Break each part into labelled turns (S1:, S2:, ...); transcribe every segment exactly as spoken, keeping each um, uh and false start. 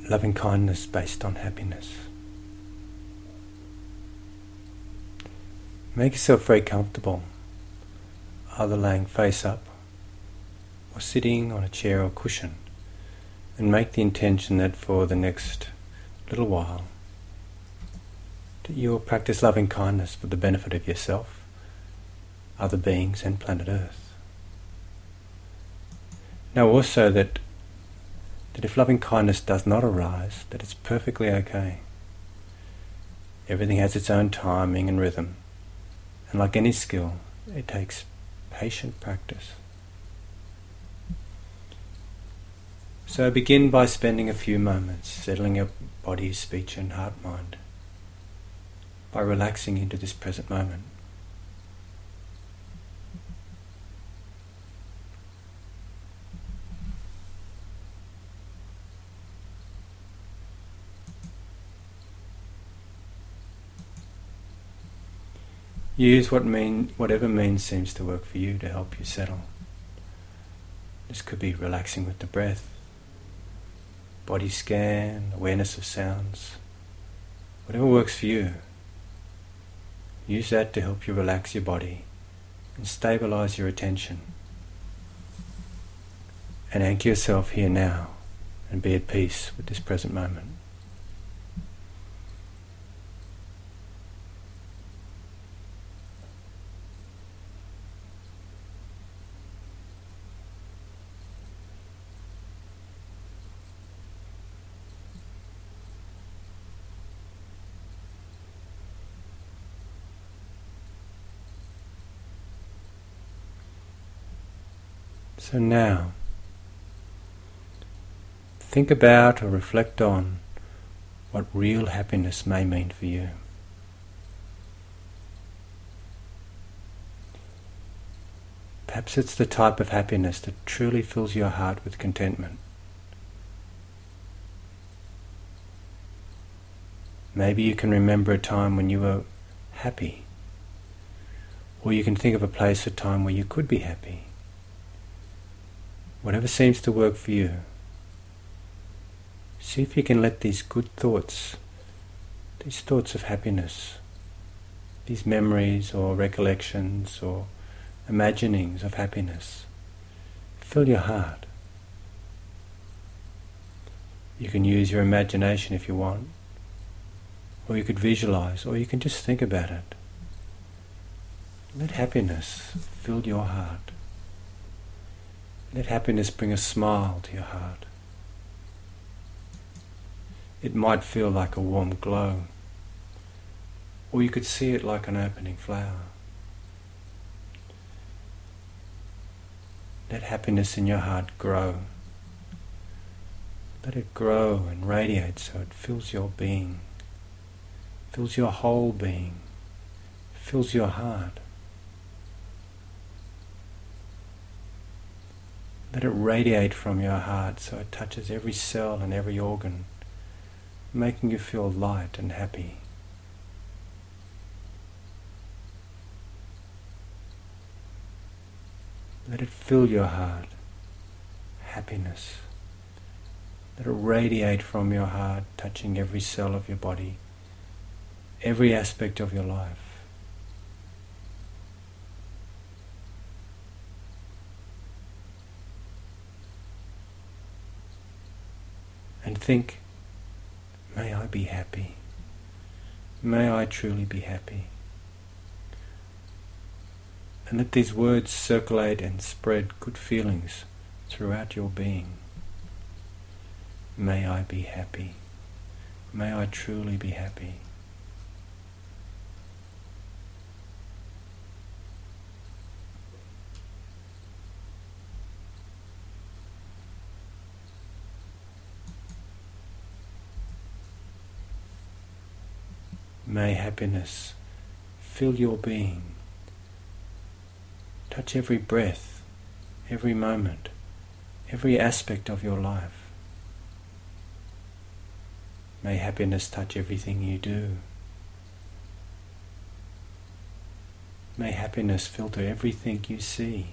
S1: loving kindness based on happiness. Make yourself very comfortable, either laying face up or sitting on a chair or cushion, and make the intention that for the next little while that you'll practice loving kindness for the benefit of yourself, other beings and planet Earth. Know also that that if loving kindness does not arise, that it's perfectly okay. Everything has its own timing and rhythm, and like any skill, it takes patient practice. So begin by spending a few moments settling your body, speech and heart-mind, by relaxing into this present moment. Use what mean, whatever means seems to work for you to help you settle. This could be relaxing with the breath, body scan, awareness of sounds, whatever works for you. Use that to help you relax your body and stabilize your attention. And anchor yourself here now and be at peace with this present moment. So now, think about or reflect on what real happiness may mean for you. Perhaps it's the type of happiness that truly fills your heart with contentment. Maybe you can remember a time when you were happy, or you can think of a place or time where you could be happy. Whatever seems to work for you, see if you can let these good thoughts, these thoughts of happiness, these memories or recollections or imaginings of happiness, fill your heart. You can use your imagination if you want, or you could visualize, or you can just think about it. Let happiness fill your heart. Let happiness bring a smile to your heart. It might feel like a warm glow, or you could see it like an opening flower. Let happiness in your heart grow. Let it grow and radiate so it fills your being, fills your whole being, fills your heart. Let it radiate from your heart so it touches every cell and every organ, making you feel light and happy. Let it fill your heart, happiness. Let it radiate from your heart, touching every cell of your body, every aspect of your life. And think, may I be happy. May I truly be happy. And let these words circulate and spread good feelings throughout your being. May I be happy. May I truly be happy. May happiness fill your being, touch every breath, every moment, every aspect of your life. May happiness touch everything you do. May happiness filter everything you see.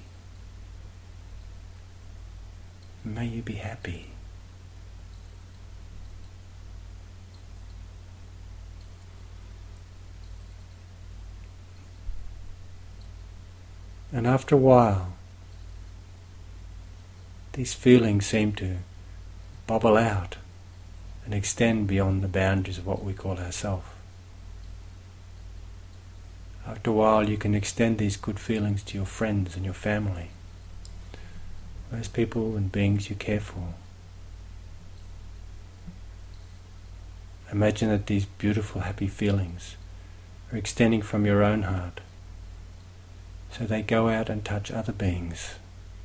S1: May you be happy. And after a while, these feelings seem to bubble out and extend beyond the boundaries of what we call ourself. After a while, you can extend these good feelings to your friends and your family, those people and beings you care for. Imagine that these beautiful, happy feelings are extending from your own heart, so they go out and touch other beings.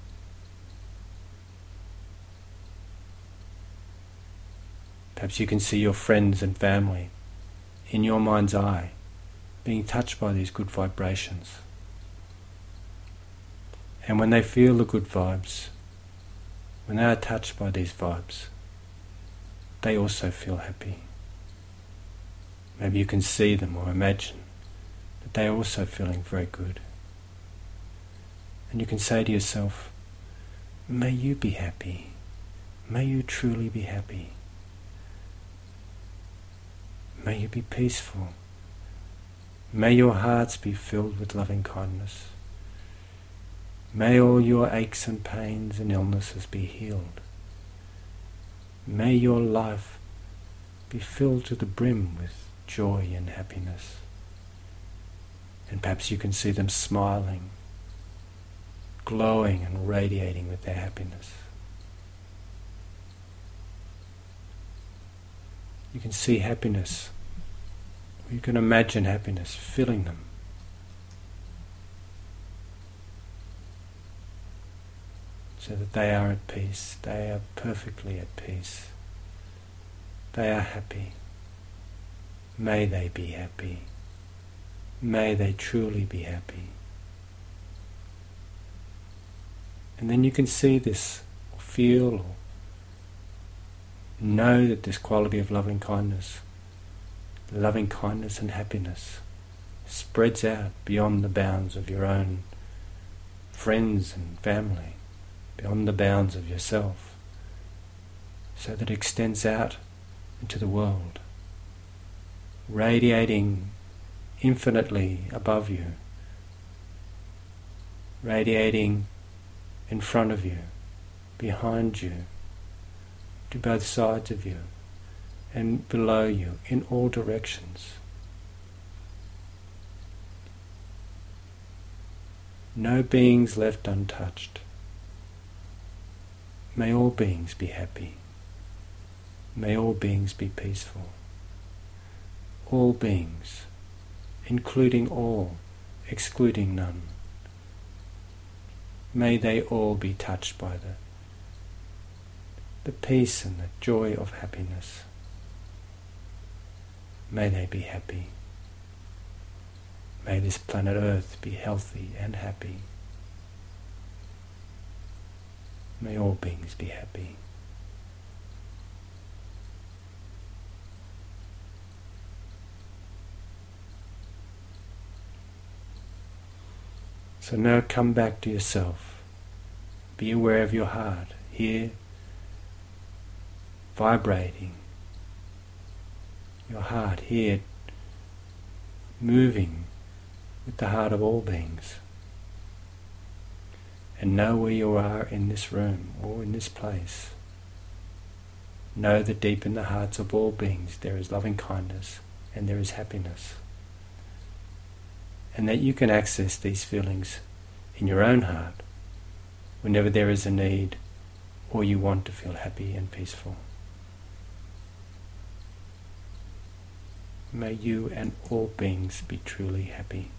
S1: Perhaps you can see your friends and family in your mind's eye being touched by these good vibrations. And when they feel the good vibes, when they are touched by these vibes, they also feel happy. Maybe you can see them or imagine that they are also feeling very good. And you can say to yourself, may you be happy. May you truly be happy. May you be peaceful. May your hearts be filled with loving kindness. May all your aches and pains and illnesses be healed. May your life be filled to the brim with joy and happiness. And perhaps you can see them smiling, glowing and radiating with their happiness. You can see happiness, or you can imagine happiness filling them. So that they are at peace, they are perfectly at peace. They are happy. May they be happy. May they truly be happy. And then you can see this, or feel, or know that this quality of loving kindness, loving kindness and happiness spreads out beyond the bounds of your own friends and family, beyond the bounds of yourself, so that it extends out into the world, radiating infinitely above you, radiating in front of you, behind you, to both sides of you, and below you, in all directions. No beings left untouched. May all beings be happy. May all beings be peaceful. All beings, including all, excluding none. May they all be touched by the, the peace and the joy of happiness. May they be happy. May this planet Earth be healthy and happy. May all beings be happy. So now come back to yourself. Be aware of your heart, here, vibrating. Your heart here, moving with the heart of all beings. And know where you are in this room or in this place. Know that deep in the hearts of all beings there is loving kindness and there is happiness. And that you can access these feelings in your own heart whenever there is a need or you want to feel happy and peaceful. May you and all beings be truly happy.